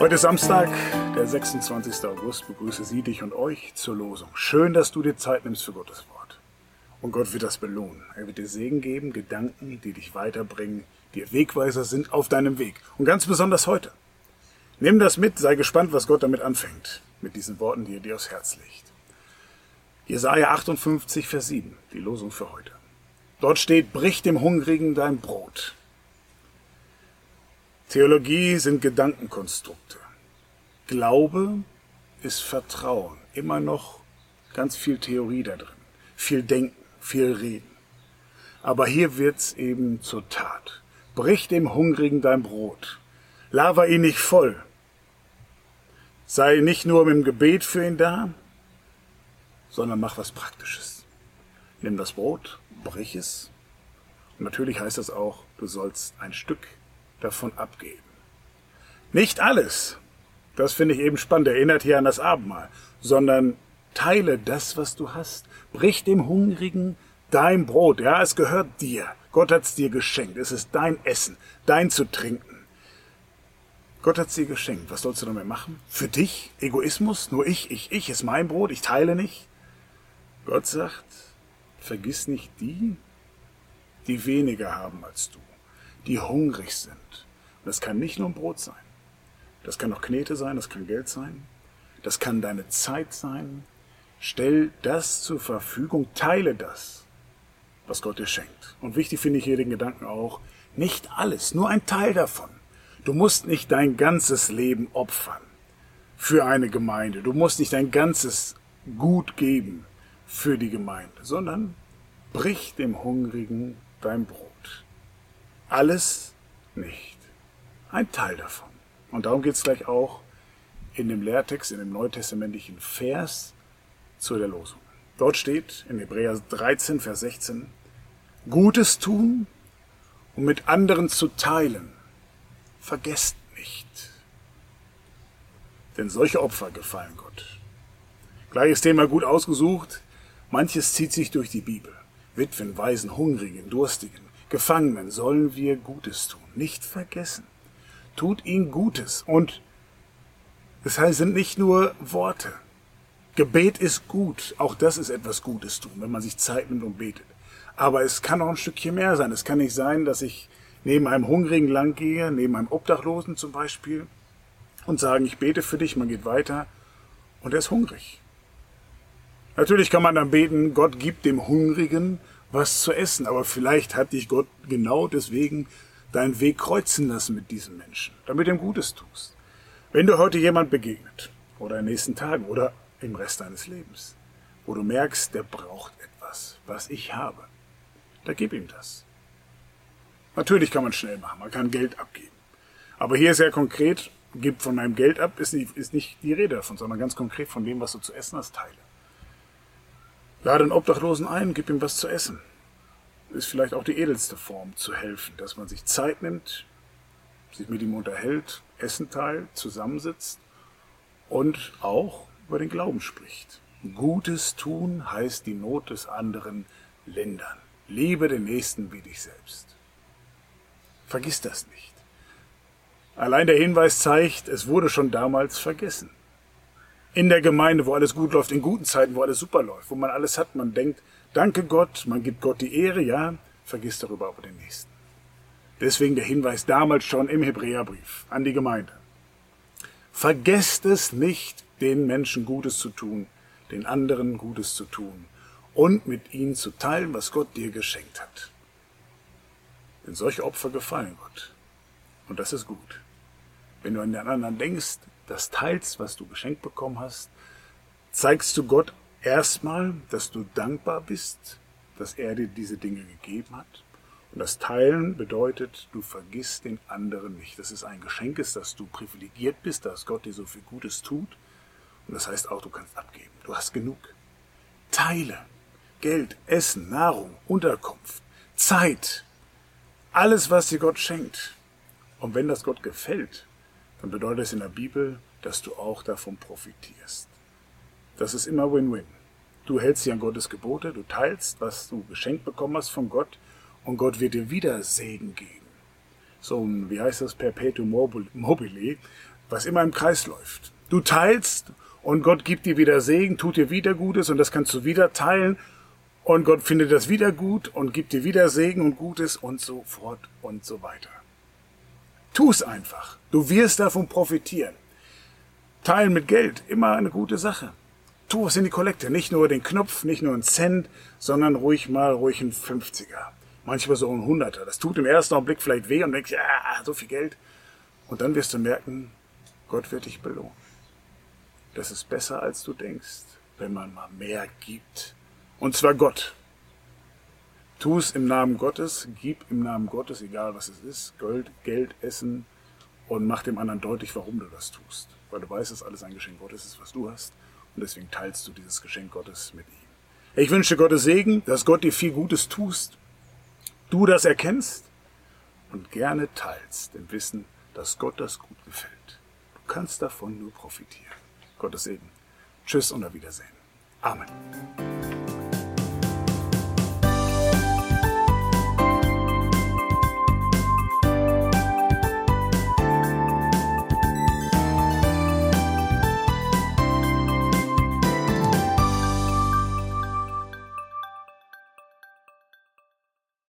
Heute ist Samstag, der 26. August. Begrüße Sie, dich und euch zur Losung. Schön, dass du dir Zeit nimmst für Gottes Wort. Und Gott wird das belohnen. Er wird dir Segen geben, Gedanken, die dich weiterbringen, die Wegweiser sind auf deinem Weg. Und ganz besonders heute. Nimm das mit, sei gespannt, was Gott damit anfängt. Mit diesen Worten, die er dir aufs Herz legt. Jesaja 58, Vers 7, die Losung für heute. Dort steht, brich dem Hungrigen dein Brot. Theologie sind Gedankenkonstrukte. Glaube ist Vertrauen. Immer noch ganz viel Theorie da drin. Viel Denken, viel Reden. Aber hier wird's eben zur Tat. Brich dem Hungrigen dein Brot. Laber ihn nicht voll. Sei nicht nur mit dem Gebet für ihn da, sondern mach was Praktisches. Nimm das Brot, brich es. Und natürlich heißt das auch, du sollst ein Stück davon abgeben. Nicht alles, das finde ich eben spannend, erinnert hier an das Abendmahl, sondern teile das, was du hast. Brich dem Hungrigen dein Brot. Ja, es gehört dir. Gott hat es dir geschenkt. Es ist dein Essen, dein zu trinken. Gott hat es dir geschenkt. Was sollst du damit machen? Für dich? Egoismus? Nur ich ist mein Brot, ich teile nicht. Gott sagt, vergiss nicht die weniger haben als du, die hungrig sind. Und das kann nicht nur ein Brot sein. Das kann auch Knete sein, das kann Geld sein. Das kann deine Zeit sein. Stell das zur Verfügung, teile das, was Gott dir schenkt. Und wichtig finde ich hier den Gedanken auch, nicht alles, nur ein Teil davon. Du musst nicht dein ganzes Leben opfern für eine Gemeinde. Du musst nicht dein ganzes Gut geben für die Gemeinde, sondern brich dem Hungrigen dein Brot. Alles nicht. Ein Teil davon. Und darum geht es gleich auch in dem Lehrtext, in dem neutestamentlichen Vers zu der Losung. Dort steht in Hebräer 13, Vers 16, Gutes tun und mit anderen zu teilen. Vergesst nicht. Denn solche Opfer gefallen Gott. Gleiches Thema gut ausgesucht. Manches zieht sich durch die Bibel. Witwen, Waisen, Hungrigen, Durstigen, Gefangenen sollen wir Gutes tun. Nicht vergessen. Tut ihnen Gutes. Und das heißt, sind nicht nur Worte. Gebet ist gut. Auch das ist etwas Gutes tun, wenn man sich Zeit nimmt und betet. Aber es kann auch ein Stückchen mehr sein. Es kann nicht sein, dass ich neben einem Hungrigen langgehe, neben einem Obdachlosen zum Beispiel, und sagen, ich bete für dich, man geht weiter und er ist hungrig. Natürlich kann man dann beten, Gott gibt dem Hungrigen was zu essen, aber vielleicht hat dich Gott genau deswegen deinen Weg kreuzen lassen mit diesem Menschen, damit du ihm Gutes tust. Wenn du heute jemand begegnet, oder in den nächsten Tagen, oder im Rest deines Lebens, wo du merkst, der braucht etwas, was ich habe, dann gib ihm das. Natürlich kann man schnell machen, man kann Geld abgeben. Aber hier ist ja konkret, gib von meinem Geld ab, ist nicht die Rede davon, sondern ganz konkret von dem, was du zu essen hast, teile. Lade einen Obdachlosen ein, gib ihm was zu essen. Ist vielleicht auch die edelste Form, zu helfen, dass man sich Zeit nimmt, sich mit ihm unterhält, Essen teilt, zusammensitzt und auch über den Glauben spricht. Gutes tun heißt die Not des anderen lindern. Liebe den Nächsten wie dich selbst. Vergiss das nicht. Allein der Hinweis zeigt, es wurde schon damals vergessen. In der Gemeinde, wo alles gut läuft, in guten Zeiten, wo alles super läuft, wo man alles hat, man denkt, danke Gott, man gibt Gott die Ehre, ja, vergiss darüber aber den Nächsten. Deswegen der Hinweis damals schon im Hebräerbrief an die Gemeinde. Vergesst es nicht, den Menschen Gutes zu tun, den anderen Gutes zu tun und mit ihnen zu teilen, was Gott dir geschenkt hat. Denn solche Opfer gefallen Gott. Und das ist gut. Wenn du an den anderen denkst, das teilst, was du geschenkt bekommen hast, zeigst du Gott erstmal, dass du dankbar bist, dass er dir diese Dinge gegeben hat. Und das Teilen bedeutet, du vergisst den anderen nicht. Das ist ein Geschenk, dass du privilegiert bist, dass Gott dir so viel Gutes tut. Und das heißt auch, du kannst abgeben. Du hast genug. Teile. Geld, Essen, Nahrung, Unterkunft, Zeit. Alles, was dir Gott schenkt. Und wenn das Gott gefällt, dann bedeutet es in der Bibel, dass du auch davon profitierst. Das ist immer Win-Win. Du hältst dich an Gottes Gebote, du teilst, was du geschenkt bekommen hast von Gott, und Gott wird dir wieder Segen geben. So ein, wie heißt das, Perpetuum mobile, was immer im Kreis läuft. Du teilst und Gott gibt dir wieder Segen, tut dir wieder Gutes und das kannst du wieder teilen und Gott findet das wieder gut und gibt dir wieder Segen und Gutes und so fort und so weiter. Tu es einfach. Du wirst davon profitieren. Teilen mit Geld, immer eine gute Sache. Tu es in die Kollekte, nicht nur den Knopf, nicht nur einen Cent, sondern ruhig einen 50er. Manchmal so ein 100er. Das tut im ersten Augenblick vielleicht weh und denkst, ja, so viel Geld. Und dann wirst du merken, Gott wird dich belohnen. Das ist besser, als du denkst, wenn man mal mehr gibt. Und zwar Gott. Tu es im Namen Gottes, gib im Namen Gottes, egal was es ist, Geld, Essen und mach dem anderen deutlich, warum du das tust. Weil du weißt, dass alles ein Geschenk Gottes ist, was du hast. Und deswegen teilst du dieses Geschenk Gottes mit ihm. Ich wünsche Gottes Segen, dass Gott dir viel Gutes tust, du das erkennst und gerne teilst, im Wissen, dass Gott das gut gefällt. Du kannst davon nur profitieren. Gottes Segen. Tschüss und auf Wiedersehen. Amen.